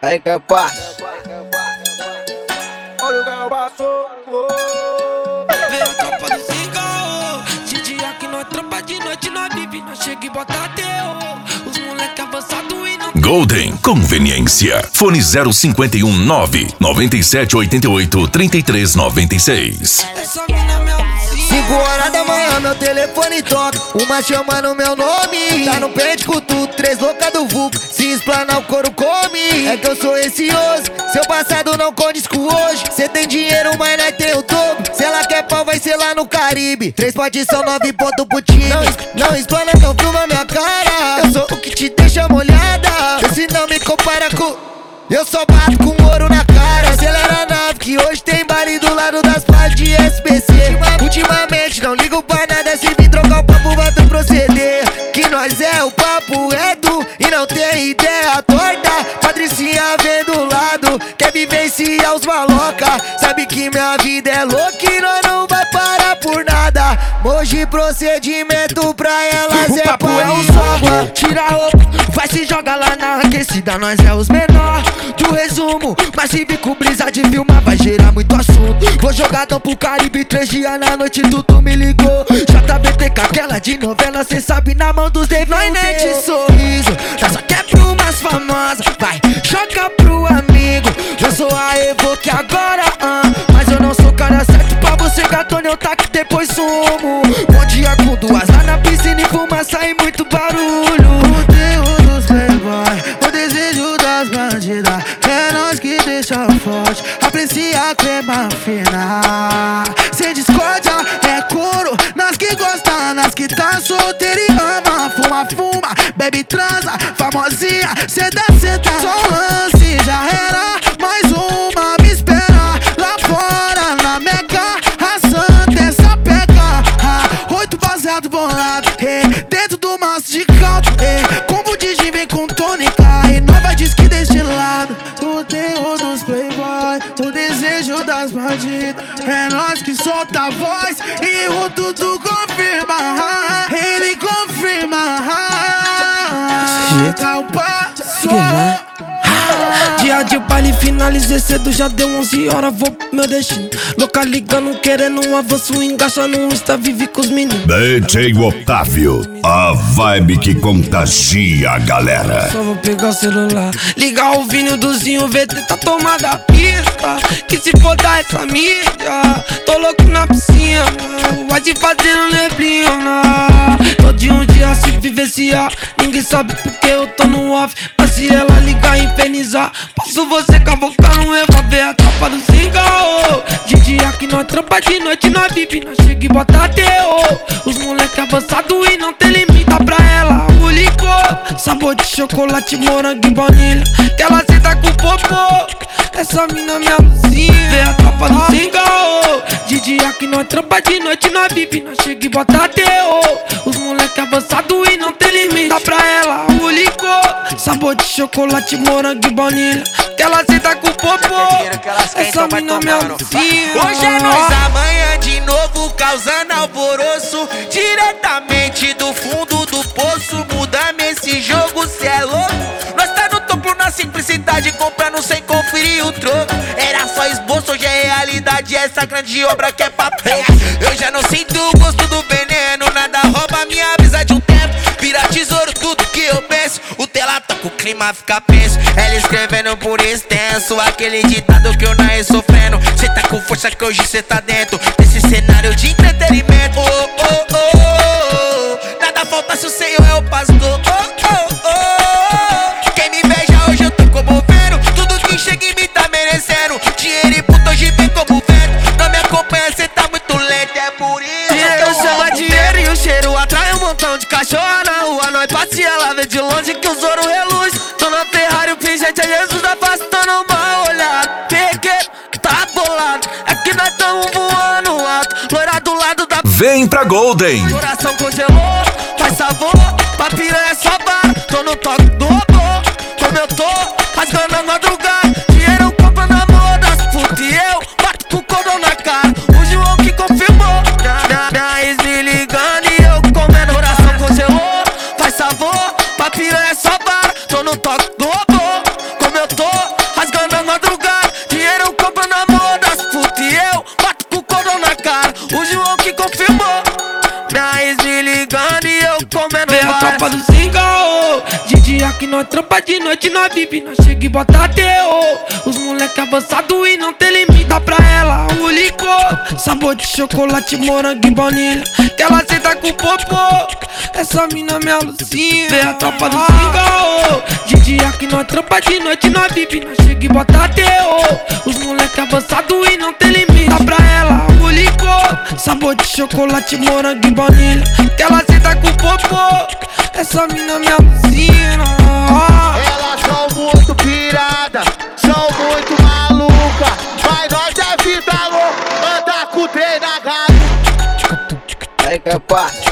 Aí que passa. Olha o que passou. Vem a tropa do cigarro. De dia que nós trampa, de noite nós vive. Nós chega e bota terror. Os moleque avançado e não. Golden Conveniência. Fone 051 99788 3396. Essa mina me alucina. 5 horas da manhã meu telefone toca, uma chamando meu nome. Tá no pente com tudo, 3 loucas do vulco, se explanar o couro come. É que eu sou receoso, seu passado não condiz com hoje. Cê tem dinheiro, mas nós tem o dobro. Se ela quer pau, vai ser lá no Caribe. 3 potes são 9 pontos pro time. Não explana, não filma minha cara. Eu sou o que te deixa molhada. Se não me compara com... Eu só bato com ouro na cara. Acelera a nave que hoje tem baile do lado das partes de SBC. Ultimamente não ligo pra nada, se vir trocar o papo vai ter proceder. Que nós é o papo reto e não tem ideia torta. Patricinha vem do lado, quer vivenciar os maloca. Sabe que minha vida é louca e nós não vai parar por nada. Hoje procedimento pra elas O é papo é o parir. sogra, tira a roupa, vai se jogar lá na aquecida. Nós é os menor do resumo, mas se vir com brisa de filmar vai gerar muito assunto. Vou jogadão pro Caribe, 3 dias na noite tu me ligou. JBTK, aquela de novela, cê sabe na mão dos devil. Nós nem de sorriso, nós só quer pro mais famosa. Vai, joga pro amigo, eu sou a Evo que agora mas eu não sou cara certo pra você, gatone, eu taco depois sumo. Bom dia com 2 lá na piscina e fumaça e muito barulho. O terror dos playboy, o desejo das bandidas, é nós que deixa forte, aprecia a crema fina. Sem discórdia, é couro, nós que gosta, nós que tá solteiro e ama. Fuma, bebe, transa, famosinha, cê dá, só lance, já era. Mais uma, me espera lá fora na mega, a santa essa pega. 8 baseado bolado, dentro do maço de caldo, combo de gin vem com tônica e nova diz que deste lado. O terror dos playboy, o desejo das bandidas, é nós que solta a voz e o tudo confirma. Ele confirma. Tá o passo. Dia de baile finalizei cedo, já deu 11 horas, vou pro meu destino. Louca ligando, querendo um avanço, engaxa no Insta, vive com os meninos. DJ Otávio, a vibe que contagia a galera. Só vou pegar o celular, ligar o vinil do Zinho, VT tá tomada a pista. Que se foda essa mídia, tô louco na piscina, vai te fazendo neblina. Todo dia um dia se vivenciar, ninguém sabe porque eu tô no off. Mas se ela ligar e infernizar, posso você cavocar no Eva, ver a tropa do cigarro. De dia que nós trampa, de noite nós vive, nós chega e bota terror. Os moleque avançado e não tem limita pra ela. O licor, sabor de chocolate, morango e baunilha, que ela senta com popô. Essa mina me alucina, vê a tropa do cigarro. De dia que nós trampa, de noite nós vive, nós chega e bota terror. Os moleque avançado e não tem limite pra ela. O licor, sabor de chocolate, morango e baunilha, que ela senta com popô. Essa mina me alucina. Hoje é nós, amanhã de novo causando alvoroço, diretamente do fundo do poço. Muda-me esse jogo, cê é louco. Nós tá no topo na simplicidade, comprando sem conferir o troco. Era só esboço, hoje é realidade, essa grande obra que é papel. Eu já não sinto o gosto do veneno, nada rouba minha brisa de um tempo. Vira tesouro tudo que eu penso, o tela toca, o clima fica tenso. Ela escrevendo por extenso, aquele ditado que eu nasci sofrendo. Cê tá com força que hoje cê tá dentro desse cenário de entretenimento. Oh, oh, oh, oh. Nada falta se o Senhor é o pastor. Oh, oh, oh. Quem me beija hoje eu tô comovendo, tudo que chega em mim tá merecendo. Dinheiro e puto hoje vem como vento, não me acompanha, cê tá muito lento. É por isso dinheiro chama dinheiro e o cheiro atrai um montão de cachorro na rua. Nós passeia lá, vê de longe que os ouro reluz. Tô na Ferrari, o pingente é Jesus afastando mal olhado. Peguei, tá bolado, é que nós tamo voando alto. Loira do lado da... Vem pra Golden. Coração congelou, faz sabor, pra piranha só vara. Tô no toque do robô, como eu tô, rasgando a madrugada. Dinheiro comprando amor das putas e eu bato com o cordão na cara. O João que confirmou, minha ex me ligando e eu comendo. Coração congelou, faz sabor, pra piranha só vara. Tô no toque do robô, como eu tô, confirmou. Minha ex me ligando e eu comendo Vem a tropa do Zingaô. De dia que nós trampa, de noite nós vive. Nós chega e bota teu. Os moleque avançado e não tem limite. Dá pra ela o licor, sabor de chocolate, morango e baunilha, que ela senta com popô. Essa mina me alucina. Vem a tropa do Zingaô. De dia que nós trampa, de noite nós vive. Nós chega e bota teu. Os moleque avançado e não tem limite. Dá pra ela o licor, sabor de chocolate, morango e baunilha, que ela senta com popô. Essa mina me alucina. Elas são muito piradas, são muito malucas, mas nós é vida louca, anda com o trem na gata. Aí que é parte.